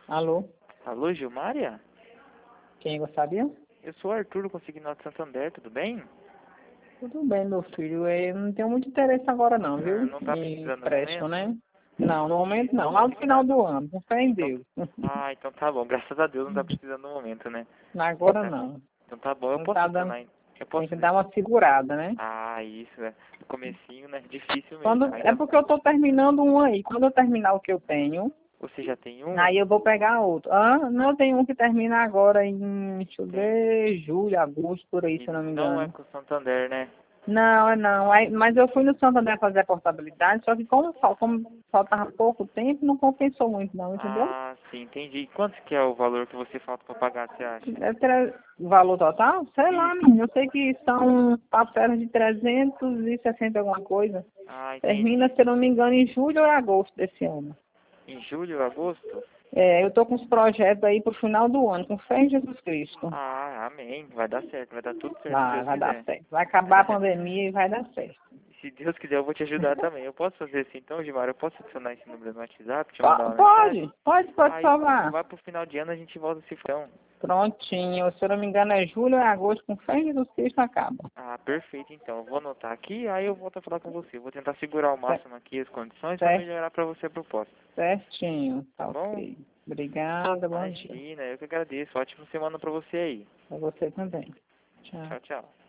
Alô? Alô, Gilmária? Quem gostaria? Eu sou o Arthur do Consignado de Santander, tudo bem? Tudo bem, meu filho. Eu não tenho muito interesse agora não, viu? Não tá Em precisando no empréstimo, momento? né? Não, no momento não. Lá no final do ano, com fé em Então, Deus. então tá bom, graças a Deus não tá precisando no momento, né? Agora Tá. não. Então tá bom, eu Não posso tá dando. adicionar, eu Tem posso... que dar uma segurada, né? Isso, é. No comecinho, né? Difícil mesmo. Quando, é porque eu tô terminando um aí. Quando eu terminar o que eu tenho, Você já tem um? aí eu vou pegar outro. Ah, não, tem um que termina agora em, deixa eu Tem. ver, julho, agosto, por aí, E se eu não me não é engano. com o Santander, né? Não, não. Aí, mas eu fui no Santander fazer a portabilidade, só que como faltava pouco tempo, não compensou muito não, entendeu? Sim, entendi. E quanto que é o valor que você falta pra pagar, você acha? O valor total? Sei lá, Isso. menino. Eu sei que são parcelas de 360 alguma coisa. Termina, Entendi. se eu não me engano, em julho ou agosto desse ano. Em julho, agosto? É, eu tô com os projetos aí pro final do ano, com fé em Jesus Cristo. Amém. Vai dar certo, vai dar tudo certo se Vai, Deus vai dar quiser. certo. Vai acabar a pandemia e vai dar certo. Se Deus quiser, eu vou te ajudar também. Eu posso fazer assim então, Gilmar? Eu posso adicionar esse número no WhatsApp, te mandar uma mensagem? Pode Aí, salvar. vai pro final de ano, a gente volta a se falar. Prontinho. Se eu não me engano, é julho ou é agosto, com fé em Jesus Cristo acaba. Perfeito então. Eu vou anotar aqui, aí eu volto a falar com você. Vou tentar segurar ao Cer- máximo aqui as condições para Certo, melhorar para você a proposta. certinho. Tá Tá bom? ok. Obrigada, bom dia. Imagina, eu que agradeço. Ótima semana para você aí. Pra você também. Tchau. Tchau, tchau.